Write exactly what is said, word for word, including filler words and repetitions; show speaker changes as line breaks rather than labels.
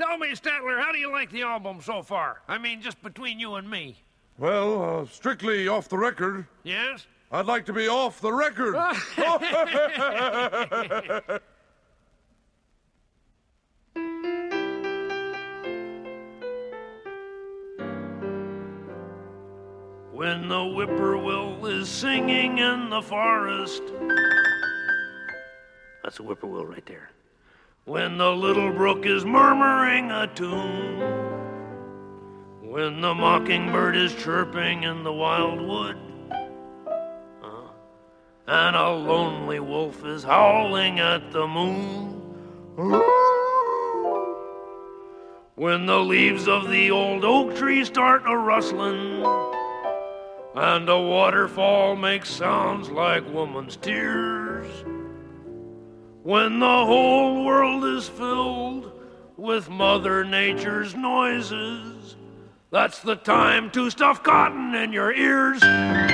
Tell me, Statler, how do you like the album so far? I mean, just between you and me.
Well, uh, strictly off the record.
Yes?
I'd like to be off the record.
When the whippoorwill is singing in the forest. That's a whippoorwill right there. When the little brook is murmuring a tune. When the mockingbird is chirping in the wildwood. Uh, and a lonely wolf is howling at the moon. When the leaves of the old oak tree start a rustling. And a waterfall makes sounds like woman's tears. When the whole world is filled with Mother Nature's noises, that's the time to stuff cotton in your ears.